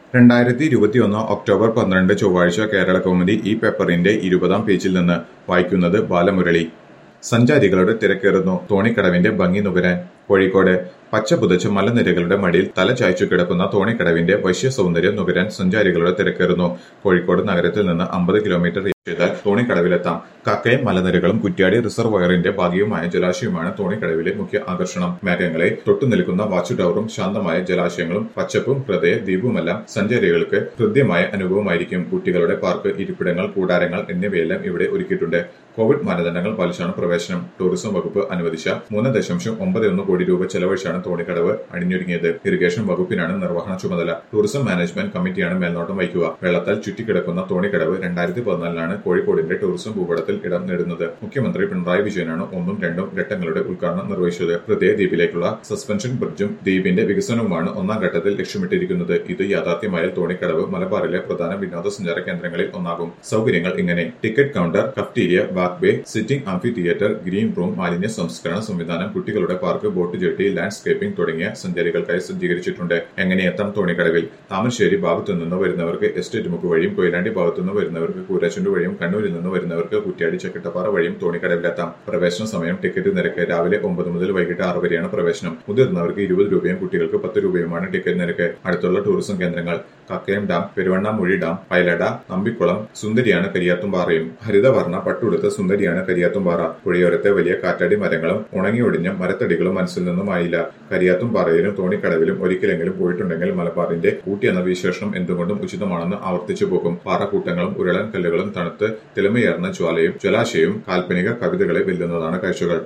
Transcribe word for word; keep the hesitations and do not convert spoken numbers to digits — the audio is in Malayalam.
രണ്ടായിരത്തി ഇരുപത്തിയൊന്ന് ഒക്ടോബർ പന്ത്രണ്ട് ചൊവ്വാഴ്ച കേരളകൗമുദി ഈ പേപ്പറിന്റെ ഇരുപതാം പേജിൽ നിന്ന് വായിക്കുന്നത് ബാലമുരളി. സഞ്ചാരികളുടെ തിരക്കേറുന്നു തോണിക്കടവിന്റെ ഭംഗി നുകരാൻ. കോഴിക്കോട് പച്ച പുതച്ച മലനിരകളുടെ മടിയിൽ തല ചായ്ച്ചു കിടക്കുന്ന തോണിക്കടവിന്റെ വശ്യ സൗന്ദര്യം നുകരാൻ സഞ്ചാരികളുടെ തിരക്കേറുന്നു. കോഴിക്കോട് നഗരത്തിൽ നിന്ന് അമ്പത് കിലോമീറ്റർ ചെയ്താൽ തോണിക്കടവിലെത്താം. കക്കയം മലനിരകളും കുറ്റ്യാടി റിസർവോയറിന്റെ ഭാഗികമായ ജലാശയവുമാണ് തോണിക്കടവിലെ മുഖ്യ ആകർഷണം. മേഘങ്ങളെ തൊട്ടുനിൽക്കുന്ന വാച്ച് ടവറും ശാന്തമായ ജലാശയങ്ങളും പച്ചപ്പും ഹൃദയ ദ്വീപുമെല്ലാം സഞ്ചാരികൾക്ക് ഹൃദ്യമായ അനുഭവമായിരിക്കും. കുട്ടികളുടെ പാർക്ക്, ഇരിപ്പിടങ്ങൾ, കൂടാരങ്ങൾ എന്നിവയെല്ലാം ഇവിടെ ഒരുക്കിയിട്ടുണ്ട്. കോവിഡ് മാനദണ്ഡങ്ങൾ പാലിച്ചാണ് പ്രവേശനം. ടൂറിസം വകുപ്പ് അനുവദിച്ച മൂന്ന് ദശാംശം ഒമ്പത് ഒന്ന് കോടി രൂപ ചെലവഴിച്ചാണ് തോണിക്കടവ് അണിഞ്ഞൊരുങ്ങിയത്. ഇറിഗേഷൻ വകുപ്പിനാണ് നിർവഹണ ചുമതല. ടൂറിസം മാനേജ്മെന്റ് കമ്മിറ്റിയാണ് മേൽനോട്ടം വഹിക്കുക. വെള്ളത്താൽ ചുറ്റിക്കിടക്കുന്ന തോണിക്കടവ് രണ്ടായിരത്തി പതിനാലിലാണ് കോഴിക്കോടിന്റെ ടൂറിസം ഭൂപടത്തിൽ ഇടം നേടുന്നത്. മുഖ്യമന്ത്രി പിണറായി വിജയനാണ് ഒന്നും രണ്ടും ഘട്ടങ്ങളുടെ ഉദ്ഘാടനം നിർവഹിച്ചത്. ഹൃദയ ദ്വീപിലേക്കുള്ള സസ്പെൻഷൻ ബ്രിഡ്ജും ദ്വീപിന്റെ വികസനവുമാണ് ഒന്നാം ഘട്ടത്തിൽ ലക്ഷ്യമിട്ടിരിക്കുന്നത്. ഇത് യാഥാർത്ഥ്യമായാൽ തോണിക്കടവ് മലബാറിലെ പ്രധാന വിനോദസഞ്ചാര കേന്ദ്രങ്ങളിൽ ഒന്നാകും. സൗകര്യങ്ങൾ ഇങ്ങനെ: ticket counter, cafeteria, back way, sitting amphitheatre, green room, മാലിന്യ സംസ്കരണ സംവിധാനം, കുട്ടികളുടെ പാർക്ക്, ബോട്ട് ജെട്ടി, ലാൻഡ്സ്കേപ്പിംഗ് തുടങ്ങിയ സഞ്ചാരികൾക്കായി സജ്ജീകരിച്ചിട്ടുണ്ട്. എങ്ങനെ എത്താം തോണിക്കടവിൽ? താമരശ്ശേരി ഭാഗത്തു നിന്ന് വരുന്നവർക്ക് എസ്റ്റേറ്റ് മുക്ക് വഴിയും, കൊയിലാണ്ടി ഭാഗത്തു നിന്ന് വരുന്നവർക്ക് കൂരാച്ചുണ്ട് വഴിയും, കണ്ണൂരിൽ നിന്ന് വരുന്നവർക്ക് കുറ്റ്യാടി ചക്കിട്ടപ്പാറ വഴിയും തോണിക്കടവിലെത്താം. പ്രവേശന സമയം, ടിക്കറ്റ് നിരക്ക് രാവിലെ ഒമ്പത് മുതൽ വൈകിട്ട് ആറ് വരെയാണ് പ്രവേശനം. മുതിർന്നവർക്ക് ഇരുപത് രൂപയും കുട്ടികൾക്ക് പത്ത് രൂപയുമാണ് ടിക്കറ്റ് നിരക്ക്. അടുത്തുള്ള ടൂറിസം കേന്ദ്രങ്ങൾ: കക്കയം ഡാം, പെരുവണ്ണാമൂഴി ഡാം, പൈലട, നമ്പിക്കുളം. സുന്ദരിയാണ് കരിയാത്തുംപാറയും. ഹരിതവർണ്ണ പട്ടുടുത്ത സുന്ദരിയാണ് കരിയാത്തുംപാറ. പുഴയോരത്തെ വലിയ കാറ്റാടി മരങ്ങളും ഉണങ്ങിയൊടിഞ്ഞ മരത്തടികളും മനസ്സിൽ നിന്നുമായില്ല. കരിയാത്തുംപാറയിലും തോണിക്കടവിലും ഒരിക്കലെങ്കിലും പോയിട്ടുണ്ടെങ്കിൽ മലബാറിന്റെ ഊട്ടി എന്ന വിശേഷണം എന്തുകൊണ്ടും ഉചിതമാണെന്ന് ആവർത്തിച്ചു പോകും. പാറക്കൂട്ടങ്ങളും ഉരുളൻ കല്ലുകളും തണുത്ത് തിളമയേർന്ന ജ്വാലയും ജലാശയവും കാൽപ്പനിക കവിതകളെ വെല്ലുന്നതാണ് കാഴ്ചകൾ.